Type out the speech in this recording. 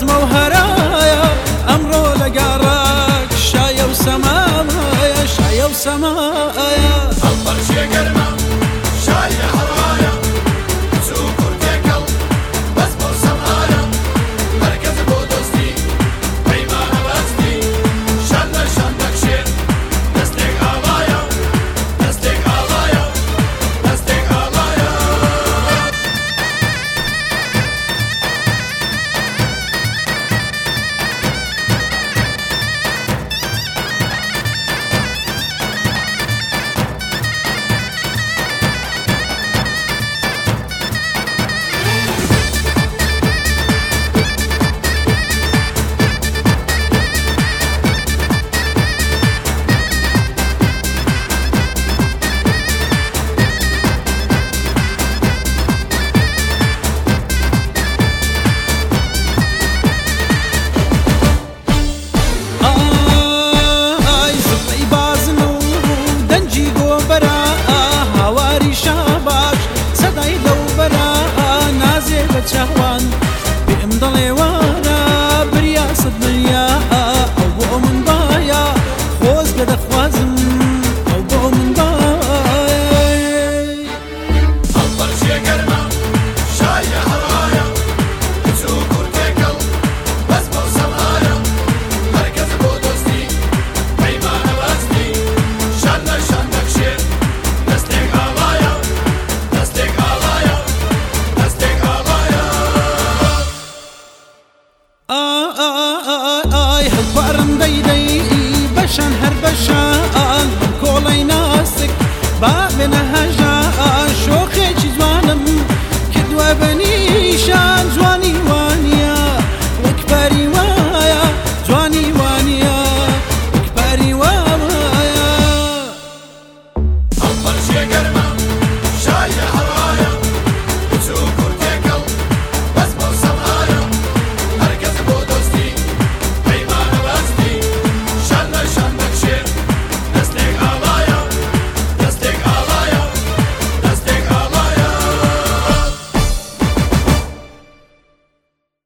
بەزمە و هەرایە ئەمڕۆ لە گاڕاک شایە و سەمایە شایە و سەمایە هەڵبەرچیە گەرمە شایە هەڕایە چوو کورتێکەڵ بەزمە و سەمایە هەرکەس بۆ دۆستی پەیمانە بەستی شان لە شان دەکشێت دەستێک ئاڵایە دەستێک ئاڵایە دەستێک ئاڵایە چاوان بێم دەڵێ وانە بریا سەد دنیا ئەو بۆ من باە خۆزگە دەخوازم ئەو بۆ من باە هەڵبەرچیە گەرمە شایە هەڕایە چوو کورتێکەڵ بەزمە و سەمایە هەرکەس بۆ دۆستی پەیمانە بەستی شان لە شان دەکشێت دەستێک ئاڵایە دەستێک ئاڵایە دەستێک ئاڵایە ئای هەڵبارم دەیدەی بەشان هەر بەشان کۆڵەی ناسک با بێنە هەژان